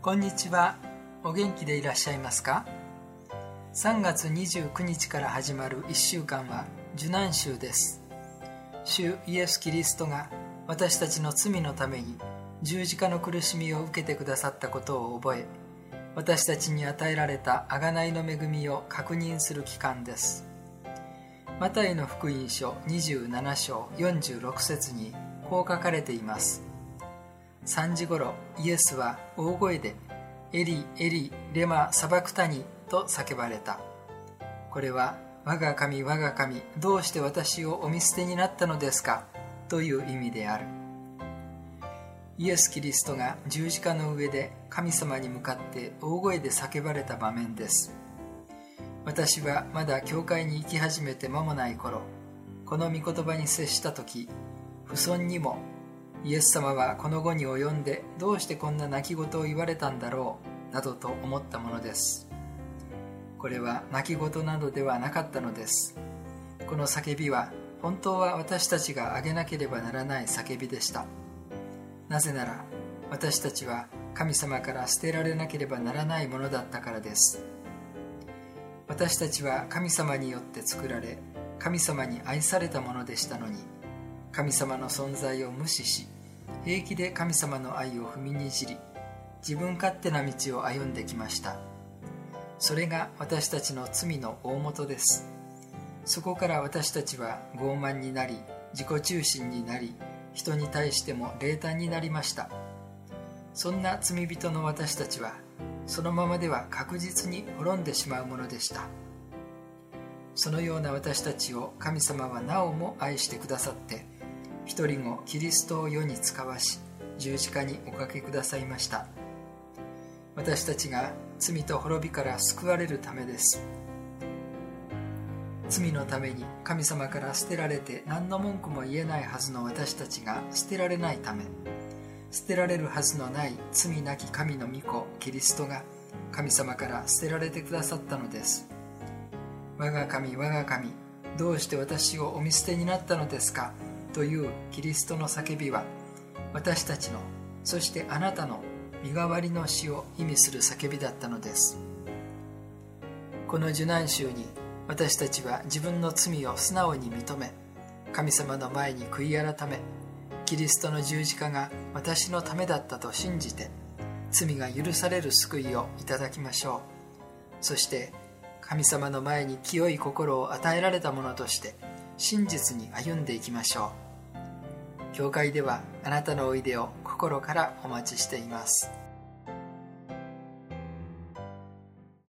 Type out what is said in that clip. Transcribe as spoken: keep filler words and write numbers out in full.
こんにちは。お元気でいらっしゃいますか？さんがつにじゅうくにちから始まるいっしゅうかんは受難週です。主イエス・キリストが私たちの罪のために十字架の苦しみを受けてくださったことを覚え、私たちに与えられた贖いの恵みを確認する期間です。マタイの福音書にじゅうななしょうよんじゅうろくせつにこう書かれています。さんじごろイエスは大声でエリエリレマサバクタニと叫ばれた。これは我が神我が神どうして私をお見捨てになったのですかという意味である。イエス・キリストが十字架の上で神様に向かって大声で叫ばれた場面です。私はまだ教会に行き始めて間もない頃、この御言葉に接した時、不遜にもイエス様はこの後に及んでどうしてこんな泣き言を言われたんだろうなどと思ったものです。これは泣き言などではなかったのです。この叫びは本当は私たちがあげなければならない叫びでした。なぜなら私たちは神様から捨てられなければならないものだったからです。私たちは神様によって作られ、神様に愛されたものでしたのに、神様の存在を無視し、平気で神様の愛を踏みにじり、自分勝手な道を歩んできました。それが私たちの罪の大元です。そこから私たちは傲慢になり、自己中心になり、人に対しても冷淡になりました。そんな罪人の私たちは、そのままでは確実に滅んでしまうものでした。そのような私たちを神様はなおも愛してくださって、一人子キリストを世に使わし、十字架におかけくださいました。私たちが罪と滅びから救われるためです。罪のために神様から捨てられて何の文句も言えないはずの私たちが捨てられないため、捨てられるはずのない罪なき神の御子キリストが神様から捨てられてくださったのです。我が神我が神どうして私をお見捨てになったのですかというキリストの叫びは、私たちの、そしてあなたの身代わりの死を意味する叫びだったのです。この受難週に私たちは自分の罪を素直に認め、神様の前に悔い改め、キリストの十字架が私のためだったと信じて、罪が許される救いをいただきましょう。そして神様の前に清い心を与えられた者として真実に歩んでいきましょう。教会ではあなたのおいでを心からお待ちしています。